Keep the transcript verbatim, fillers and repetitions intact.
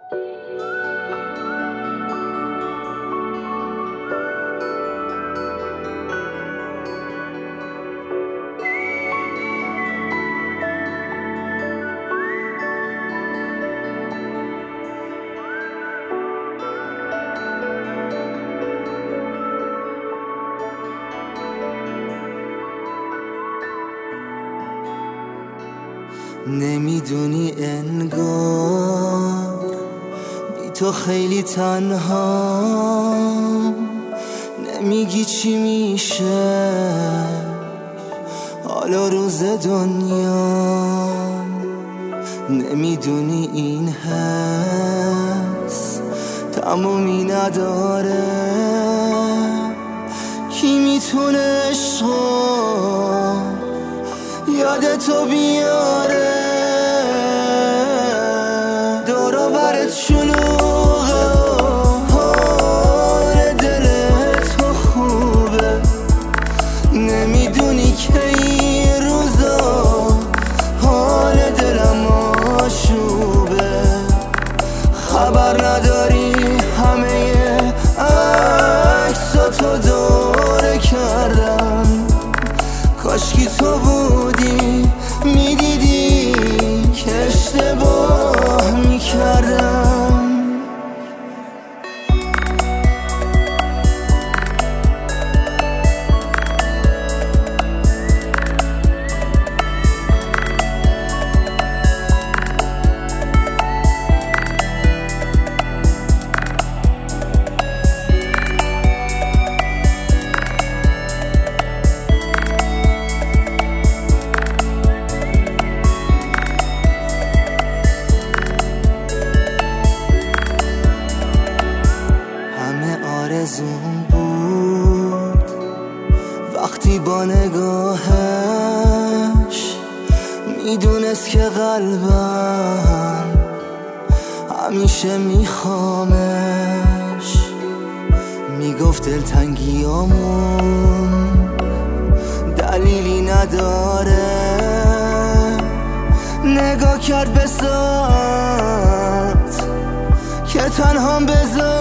نمیدونی انگار بی تو خیلی تنها، نمیگی چی میشه حالا روز دنیا، نمیدونی این حس تمومی نداره، کی میتونه عشقو یادتو بیاره، دورو برت شلوغه و حال دلت تو خوبه، نمیدونی که این روزا حال دلم آشوبه، خبر نداری همه عکساتو دوره کردم، کاشکی تو بودی میدیدی که اشتباه میکردم. آرزوم بود وقتی با نگاهش میدونست که قلبم همیشه میخوامش، میگفت دلتنگیامون دلیلی نداره، نگاه کرد به ساعت که تنهام بذار